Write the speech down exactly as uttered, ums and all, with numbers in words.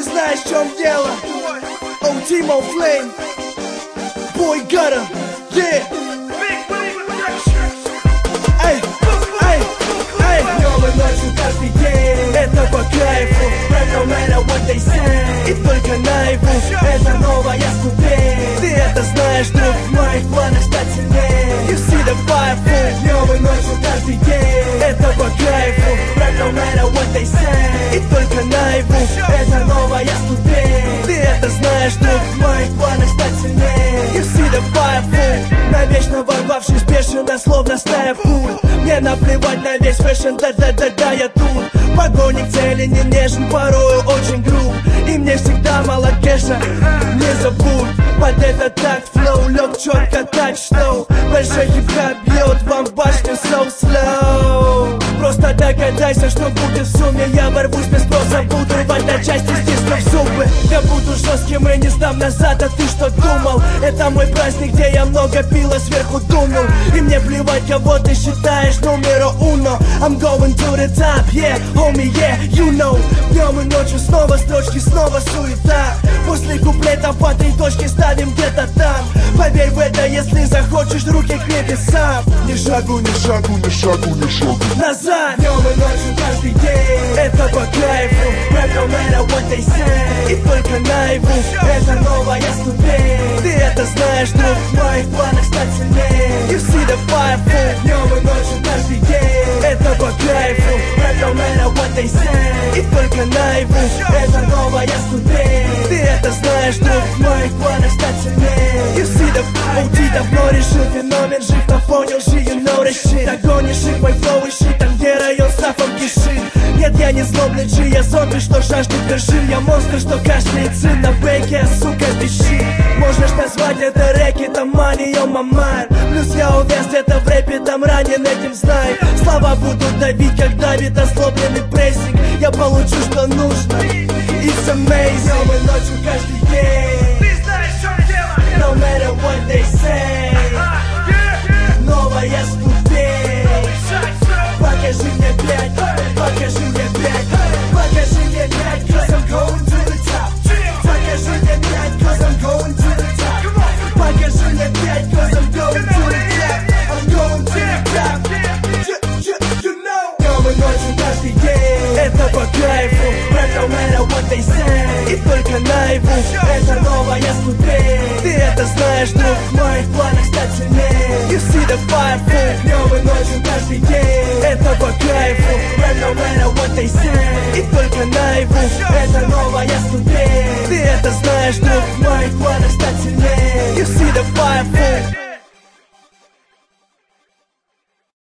знаешь, в чем дело. Ultimo Flame, Boy Gutter, yeah. Эй, эй, эй. Днем и ночью каждый день это по кайфу. Rap no matter what they say. И только наяву это новая ступень. Ты это знаешь, друг, в моих планах стать сильнее. You see the fire full. Днем и ночью каждый день это по кайфу. Rap no matter what they say. И только наяву это новая ступень. Ты это знаешь, друг, в моих планах стать сильнее. You see the fire full. Навечно ворвавшись бешено, словно стая пуль. Мне наплевать на весь фэшн, да-да-да-да, я тут. Погони к цели не нежен, порою очень груб. И мне всегда мало кэша, не забудь. Под этот такт флоу, лег четко так, что большой хип-хап бьет вам башню so slow. Просто догадайся, что будет в сумме. Я ворвусь без спроса, буду рвать на части, стиснув зубы. Я буду жестким и не сдам назад, а ты что думал? Это мой праздник, где я много пила, сверху думал. И мне плевать, кого ты считаешь номеро уно. I'm going to the top, yeah, homie, yeah, you know. Днем и ночью снова строчки, снова суета. После куплета по три точки ставим где-то там. Поверь в это, если захочешь, руки к небесам. Ни шагу, ни шагу, ни шагу, ни шагу назад. Днем и ночью каждый день это по кайфу. Rap no matter what they say. И только наяву это новая ступень. Ты это знаешь, друг, в моих планах стать сильнее. You see the fire full. Днем и ночью каждый день это по кайфу. Rap no matter what they say. И только наяву это новая ступень. Ты это знаешь, друг, в моих планах стать сильнее. You see the о джи давно решил феномен, жив на фоне лжи, you know that shit. Догонишь их, мой флоу и щит, там где район стафом кишит. Нет, я не злобный джи, я зомби, что жаждет вершин. Я монстр, что кашляет сын на бейке, а сука пищит. Можешь назвать это рэки, там money on my mind. Плюс я увяз где-то в рэпе, там ранен, этим знай. Слова будут давить, как давит озлобленный прессинг. Я получу, что нужно, it's amazing. Днем и ночью каждый день Ты знаешь, в чем дело. no matter what they say. Новая ступень. Покажи мне пять, покажи мне пять, покажи мне пять, cause I'm going to the top. Покажи мне пять, cause I'm going to the top. Покажи мне пять, cause I'm going to the top. I'm going to the top. You, you, you know. Днем и ночью каждый день это по кайфу. Rap no matter what they say. И только наяву это новая ступень. Ты это знаешь, друг, в моих планах стать сильнее. You see the fire full. Днем и ночью каждый день это по кайфу. Rap no matter what they say. И только